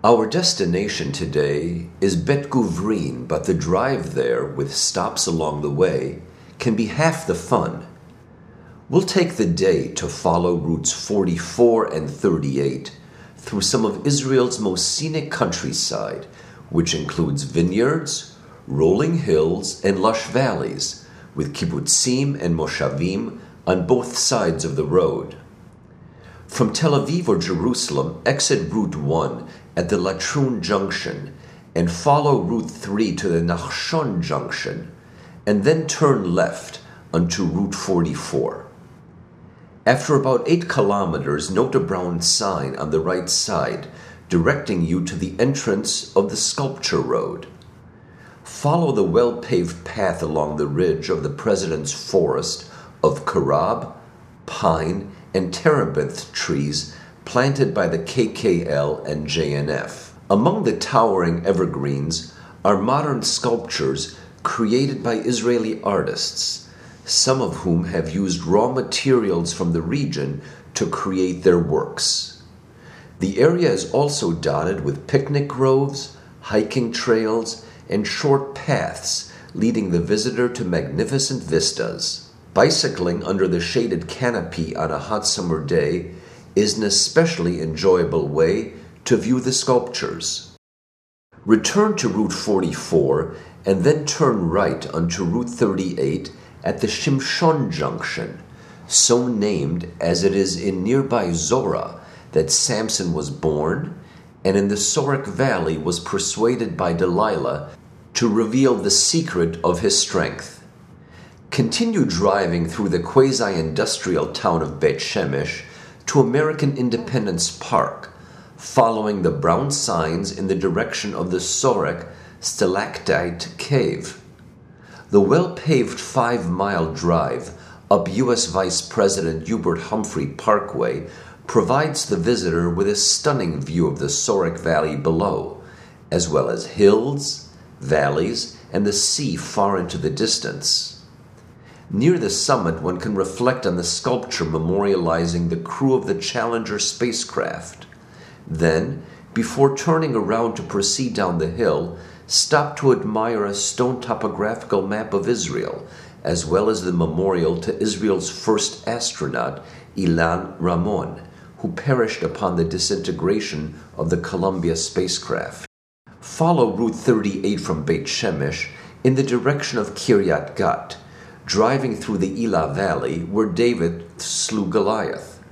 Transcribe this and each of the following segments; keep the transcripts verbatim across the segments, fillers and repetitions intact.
Our destination today is Bet Guvrin, but the drive there, with stops along the way, can be half the fun. We'll take the day to follow routes forty-four and thirty-eight through some of Israel's most scenic countryside, which includes vineyards, rolling hills, and lush valleys, with kibbutzim and moshavim on both sides of the road. From Tel Aviv or Jerusalem, exit Route one at the Latrun Junction and follow Route three to the Nachshon Junction, and then turn left onto Route forty-four. After about eight kilometers, note a brown sign on the right side directing you to the entrance of the Sculpture Road. Follow the well-paved path along the ridge of the President's Forest of Karab, pine, and terebinth trees planted by the K K L and J N F. Among the towering evergreens are modern sculptures created by Israeli artists, some of whom have used raw materials from the region to create their works. The area is also dotted with picnic groves, hiking trails, and short paths leading the visitor to magnificent vistas. Bicycling under the shaded canopy on a hot summer day is an especially enjoyable way to view the sculptures. Return to Route forty-four and then turn right onto Route thirty-eight at the Shimshon Junction, so named as it is in nearby Zorah that Samson was born and in the Sorek Valley was persuaded by Delilah to reveal the secret of his strength. Continue driving through the quasi-industrial town of Beit Shemesh to American Independence Park, following the brown signs in the direction of the Sorek Stalactite Cave. The well-paved five-mile drive up U S Vice President Hubert Humphrey Parkway provides the visitor with a stunning view of the Sorek Valley below, as well as hills, valleys, and the sea far into the distance. Near the summit, one can reflect on the sculpture memorializing the crew of the Challenger spacecraft. Then, before turning around to proceed down the hill, stop to admire a stone topographical map of Israel, as well as the memorial to Israel's first astronaut, Ilan Ramon, who perished upon the disintegration of the Columbia spacecraft. Follow Route thirty-eight from Beit Shemesh in the direction of Kiryat Gat, driving through the Elah Valley where David slew Goliath.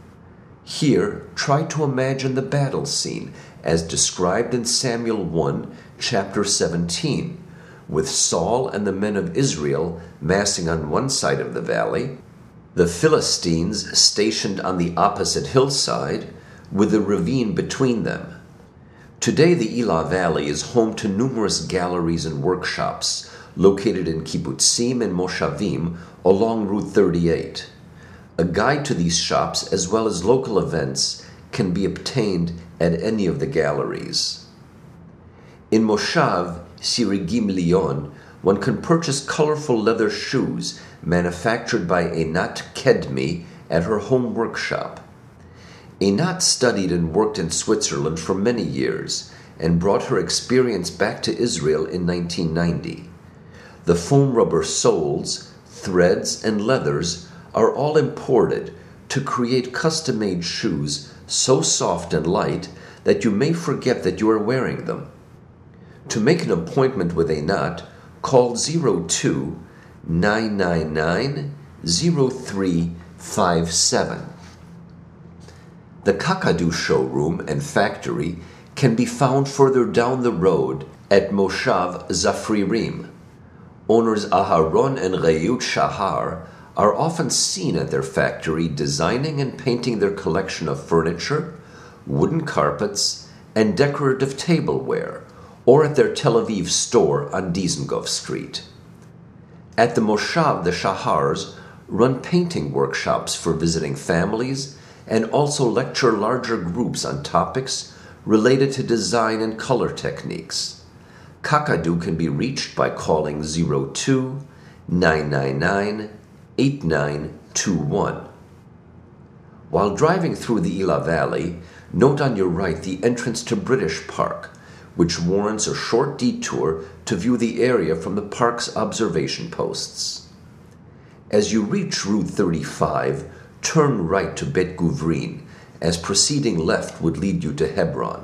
Here, try to imagine the battle scene as described in Samuel one, chapter seventeen, with Saul and the men of Israel massing on one side of the valley, the Philistines stationed on the opposite hillside, with the ravine between them. Today, the Elah Valley is home to numerous galleries and workshops located in kibbutzim and moshavim along Route thirty-eight. A guide to these shops, as well as local events, can be obtained at any of the galleries. In Moshav Sirigim Lyon, one can purchase colorful leather shoes manufactured by Einat Kedmi at her home workshop. Einat studied and worked in Switzerland for many years and brought her experience back to Israel in nineteen ninety. The foam rubber soles, threads, and leathers are all imported to create custom-made shoes so soft and light that you may forget that you are wearing them. To make an appointment with Einat, call zero two, nine nine nine, zero three five seven. The Kakadu showroom and factory can be found further down the road at Moshav Zafririm. Owners Aharon and Reut Shahar are often seen at their factory designing and painting their collection of furniture, wooden carpets, and decorative tableware, or at their Tel Aviv store on Dizengoff Street. At the Moshav, the Shahars run painting workshops for visiting families and also lecture larger groups on topics related to design and color techniques. Kakadu can be reached by calling zero two, nine nine nine, eight nine two one. While driving through the Elah Valley, Note on your right the entrance to British Park, which warrants a short detour to view the area from the park's observation posts. As you reach Route thirty-five, turn right to Bet Guvrin, as proceeding left would lead you to Hebron.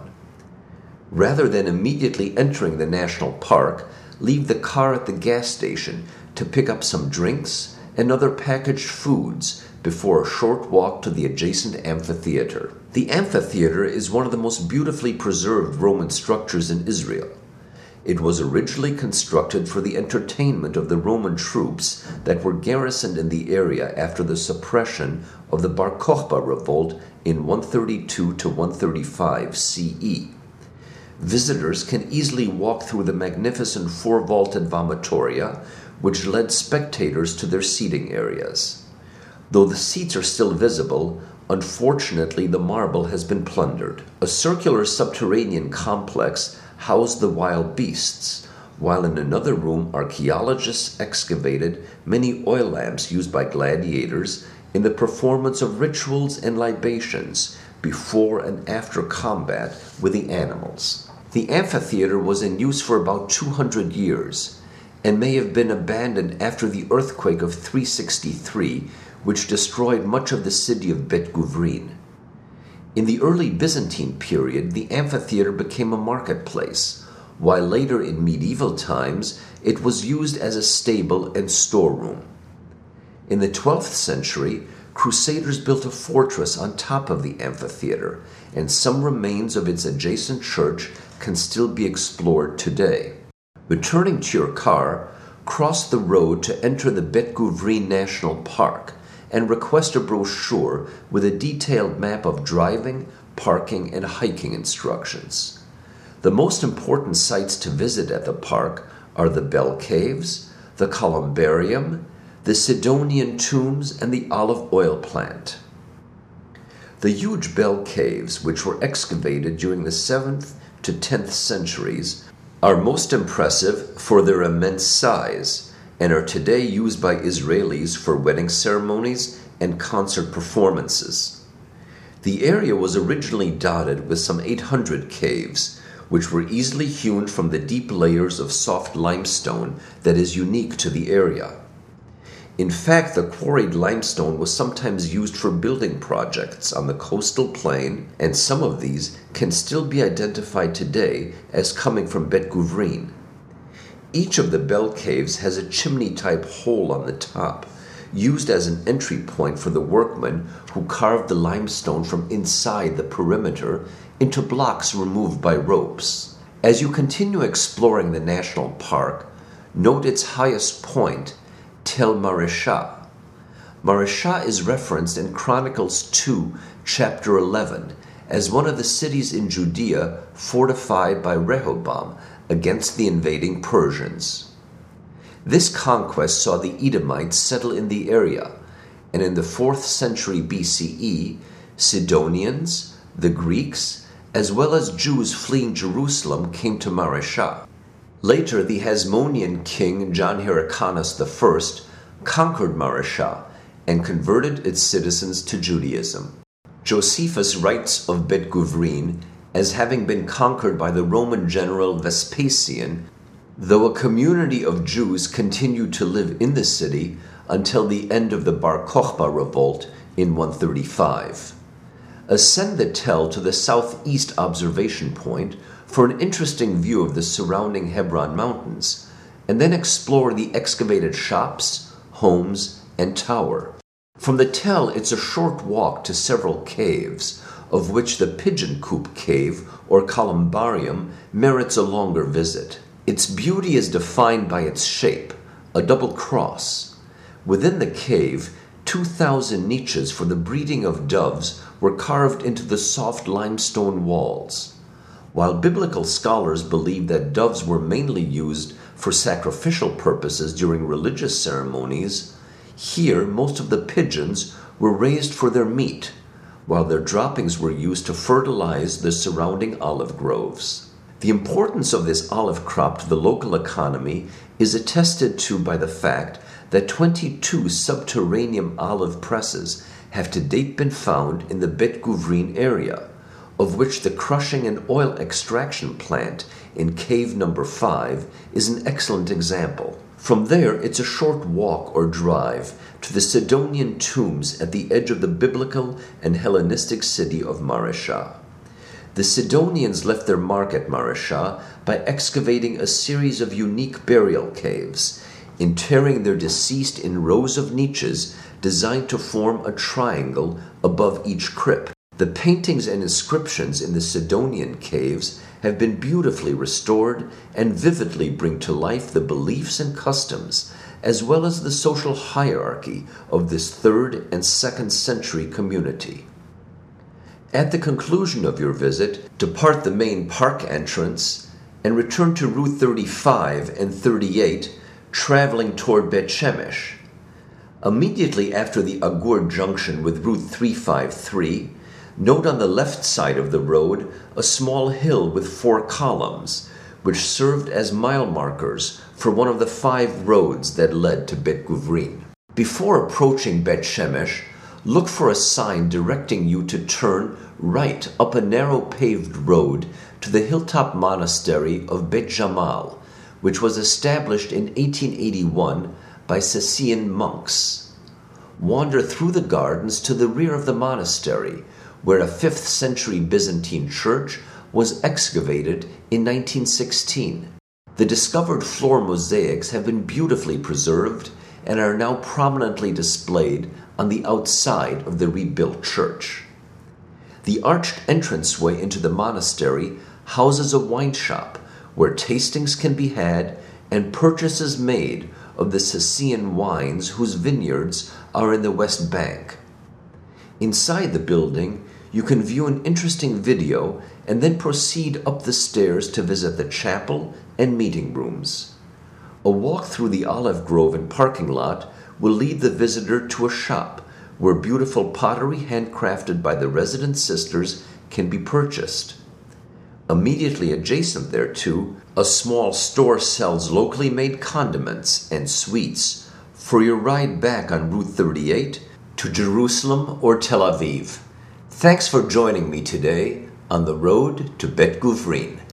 Rather than immediately entering the national park, leave the car at the gas station to pick up some drinks and other packaged foods before a short walk to the adjacent amphitheater. The amphitheater is one of the most beautifully preserved Roman structures in Israel. It was originally constructed for the entertainment of the Roman troops that were garrisoned in the area after the suppression of the Bar Kokhba revolt in one thirty-two to one thirty-five C E. Visitors can easily walk through the magnificent four-vaulted vomitoria, which led spectators to their seating areas. Though the seats are still visible, unfortunately the marble has been plundered. A circular subterranean complex housed the wild beasts, while in another room archaeologists excavated many oil lamps used by gladiators in the performance of rituals and libations before and after combat with the animals. The amphitheater was in use for about two hundred years and may have been abandoned after the earthquake of three sixty-three, which destroyed much of the city of Bet Guvrin. In the early Byzantine period, the amphitheater became a marketplace, while later in medieval times it was used as a stable and storeroom. In the twelfth century, Crusaders built a fortress on top of the amphitheater, and some remains of its adjacent church can still be explored today. Returning to your car, cross the road to enter the Bet Guvrin National Park and request a brochure with a detailed map of driving, parking, and hiking instructions. The most important sites to visit at the park are the Bell Caves, the Columbarium, the Sidonian tombs, and the olive oil plant. The huge Bell Caves, which were excavated during the seventh to tenth centuries, are most impressive for their immense size and are today used by Israelis for wedding ceremonies and concert performances. The area was originally dotted with some eight hundred caves, which were easily hewn from the deep layers of soft limestone that is unique to the area. In fact, the quarried limestone was sometimes used for building projects on the coastal plain, and some of these can still be identified today as coming from Bet Guvrin. Each of the bell caves has a chimney-type hole on the top, used as an entry point for the workmen who carved the limestone from inside the perimeter into blocks removed by ropes. As you continue exploring the national park, note its highest point, Tel Maresha. Maresha is referenced in Chronicles two, chapter eleven, as one of the cities in Judea fortified by Rehoboam against the invading Persians. This conquest saw the Edomites settle in the area, and in the fourth century B C E, Sidonians, the Greeks, as well as Jews fleeing Jerusalem came to Maresha. Later, the Hasmonean king John Hyrcanus the First conquered Maresha and converted its citizens to Judaism. Josephus writes of Bet Guvrin as having been conquered by the Roman general Vespasian, though a community of Jews continued to live in the city until the end of the Bar Kokhba revolt in one thirty-five. Ascend the Tel to the southeast observation point for an interesting view of the surrounding Hebron Mountains, and then explore the excavated shops, homes, and tower. From the Tel, it's a short walk to several caves, of which the Pigeon Coop Cave, or Columbarium, merits a longer visit. Its beauty is defined by its shape, a double cross. Within the cave, two thousand niches for the breeding of doves were carved into the soft limestone walls. While biblical scholars believe that doves were mainly used for sacrificial purposes during religious ceremonies, here most of the pigeons were raised for their meat, while their droppings were used to fertilize the surrounding olive groves. The importance of this olive crop to the local economy is attested to by the fact that twenty-two subterranean olive presses have to date been found in the Bet Guvrin area, of which the crushing and oil extraction plant in cave number five is an excellent example. From there, it's a short walk or drive to the Sidonian tombs at the edge of the biblical and Hellenistic city of Mareshah. The Sidonians left their mark at Mareshah by excavating a series of unique burial caves, interring their deceased in rows of niches designed to form a triangle above each crypt. The paintings and inscriptions in the Sidonian caves have been beautifully restored and vividly bring to life the beliefs and customs, as well as the social hierarchy of this third and second century community. At the conclusion of your visit, depart the main park entrance and return to Route thirty-five and thirty-eight, traveling toward Bet Shemesh. Immediately after the Agur junction with Route three fifty-three, note on the left side of the road a small hill with four columns, which served as mile markers for one of the five roads that led to Bet Guvrin. Before approaching Bet Shemesh, look for a sign directing you to turn right up a narrow paved road to the hilltop monastery of Bet Jamal, which was established in eighteen eighty-one by Sassian monks. Wander through the gardens to the rear of the monastery, where a fifth century Byzantine church was excavated in nineteen sixteen. The discovered floor mosaics have been beautifully preserved and are now prominently displayed on the outside of the rebuilt church. The arched entranceway into the monastery houses a wine shop where tastings can be had and purchases made of the Sassian wines whose vineyards are in the West Bank. Inside the building, you can view an interesting video and then proceed up the stairs to visit the chapel and meeting rooms. A walk through the olive grove and parking lot will lead the visitor to a shop where beautiful pottery handcrafted by the resident sisters can be purchased. Immediately adjacent thereto, a small store sells locally made condiments and sweets for your ride back on Route thirty-eight to Jerusalem or Tel Aviv. Thanks for joining me today on the road to Bet Guvrin.